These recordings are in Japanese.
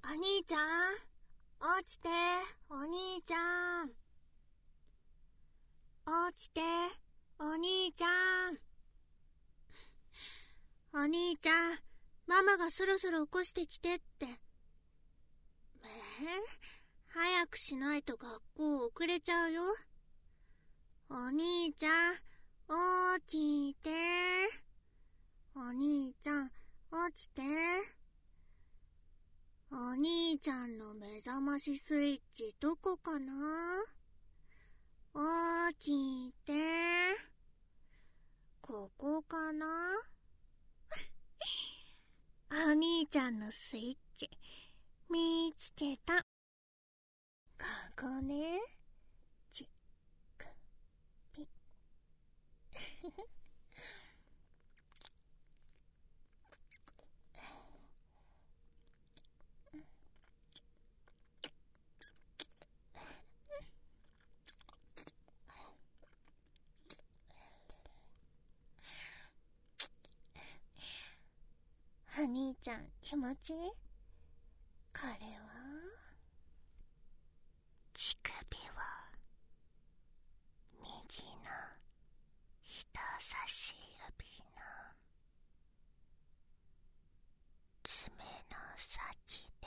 お兄ちゃん、起きて、お兄ちゃん。起きて、お兄ちゃん。お兄ちゃん、ママがそろそろ起こしてきてって。早くしないと学校遅れちゃうよ。お兄ちゃん、起きて。お兄ちゃん、起きて。お兄ちゃんの目覚ましスイッチどこかな？起きて。ここかな？お兄ちゃんのスイッチ見つけた。ここね。チックピお兄ちゃん気持ちいい？これは乳首を右の人差し指の爪の先で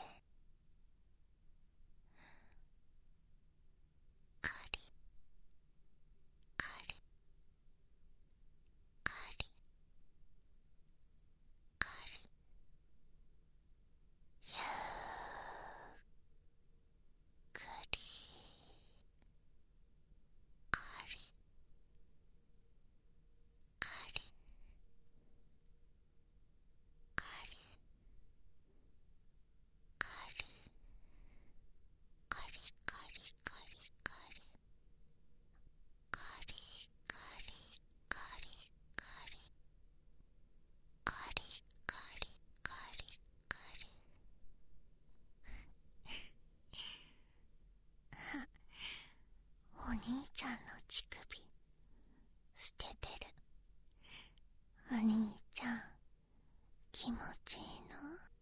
カリカリカリカリゆっくりカリカリカリカリカリカリカリカリカリカリカリカリカリカリカリカリお兄ちゃんの乳首捨ててる。お兄ちゃん気持ちいいの？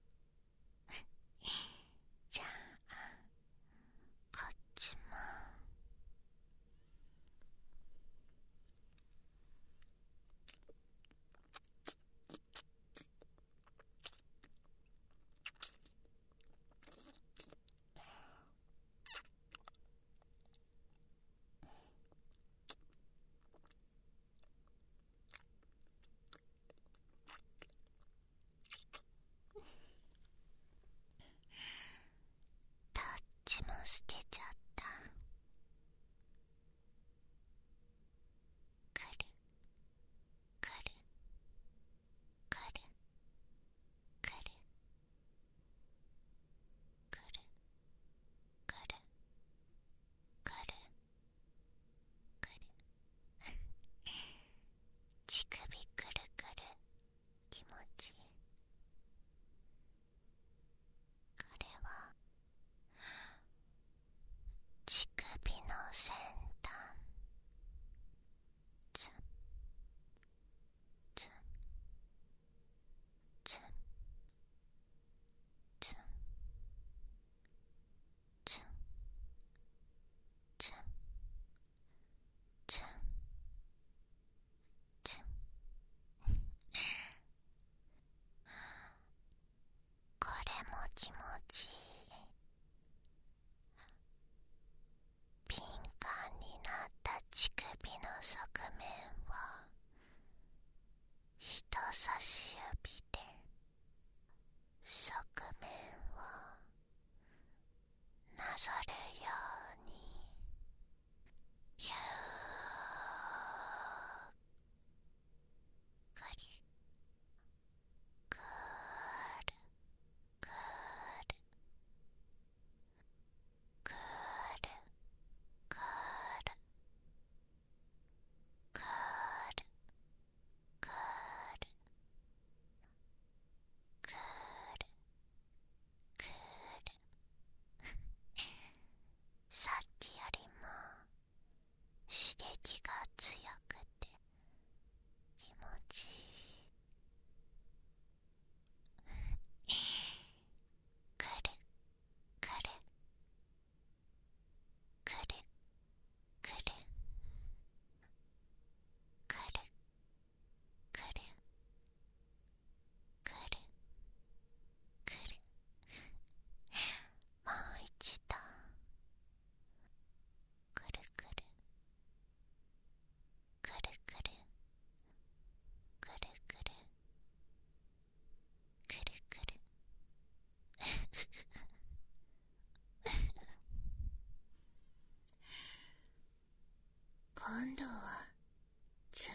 じゃあこっちも。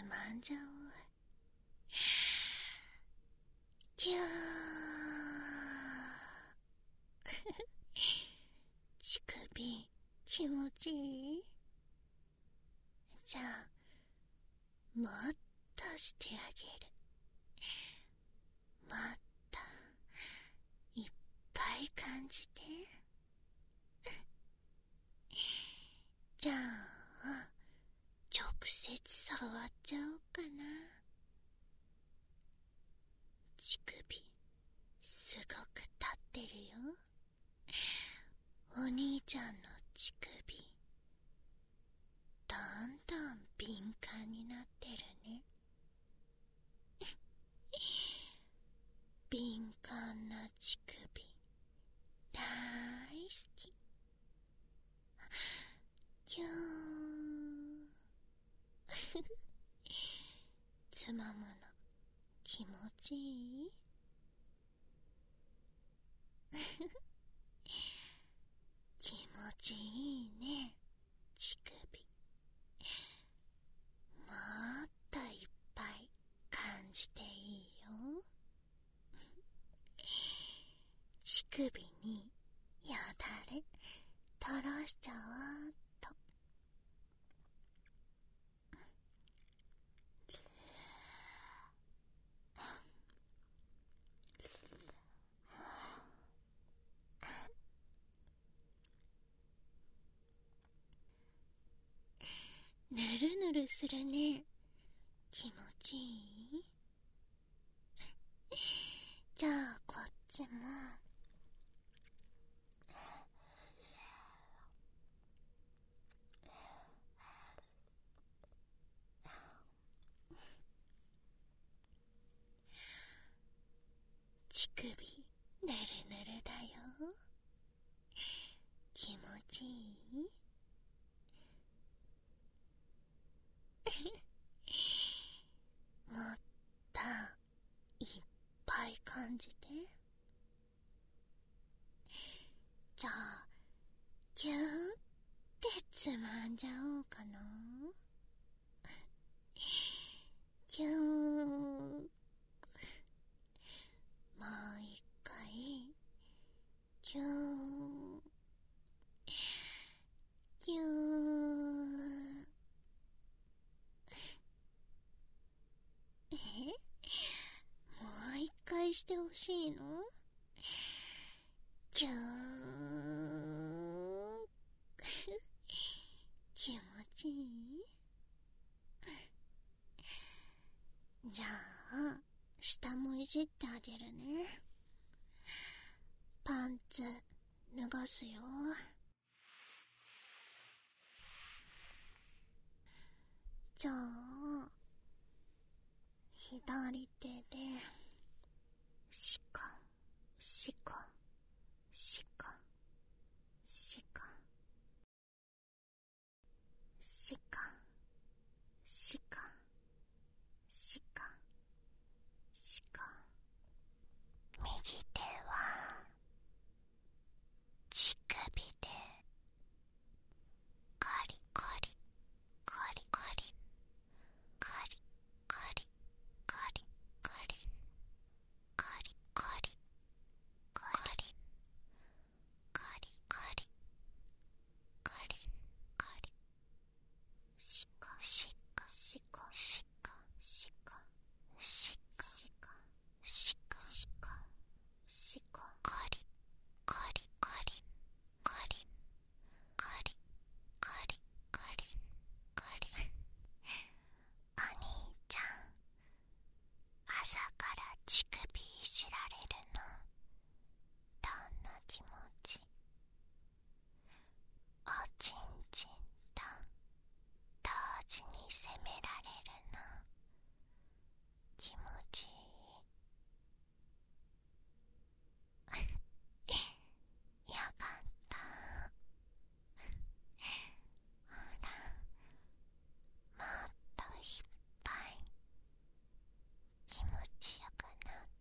まんじゃおう。キュー乳首気持ちいい？じゃあもっとしてあげる。もっといっぱい感じて。じゃあ直接触っちゃおうかな。乳首すごく立ってるよ。お兄ちゃんの乳首どんどん敏感になってるね。敏感な乳首大好き。キューンつまむの気持ちいい？気持ちいいね、乳首。もっといっぱい感じていいよ。乳首によだれ垂らしちゃわーっと。ぬるぬるするね。気持ちいい？じゃあこっちも。乳首ぬるぬるだよ。気持ちいい？もっといっぱい感じて。じゃあギューってつまんじゃおうかな。ギューン。もう一回ギューンギューン。もう一回してほしいの？ギューン気持ちいい？じゃあ下もいじってあげるね。パンツ脱がすよ。じゃあ左手でシカシカシカシカシカシカシカシカ。右手は乳首でカリカリカリカリカリカリカリカリカリカリカリカリカリカリカリシカシカシカシカシカシカシカシカシカシカカリカリカリカリカリカリカリカリ。お兄ちゃん、朝から乳首いじられるのどんな気持ち？おちんちんと同時に責められるの気持ちいい？よかった。ほら、もっといっぱい気持ちよくなっ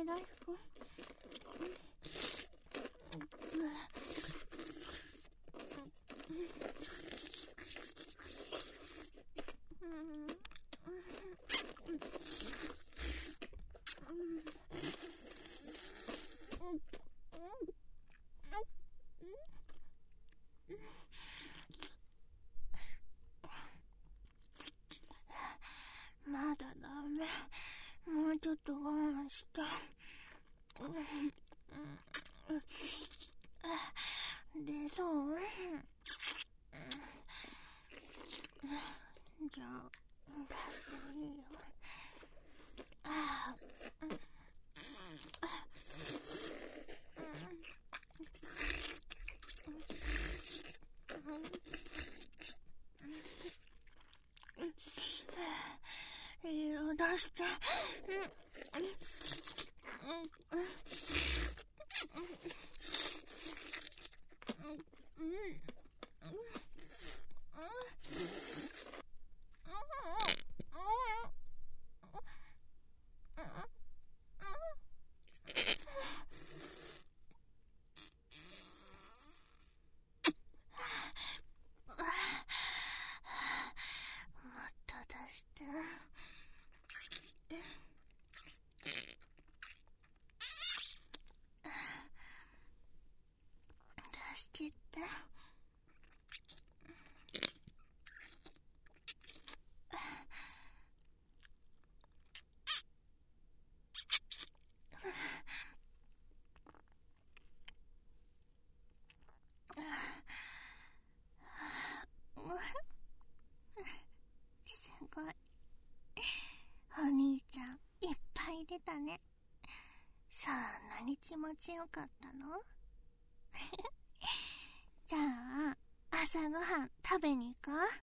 偉い子。まだダメ。もうちょっと我慢して。出そう？じゃあ出していいよ。いいよ、出して。出してって。すごい。お兄ちゃんいっぱい出たね。そんなに気持ちよかったの？じゃあ朝ごはん食べに行こう。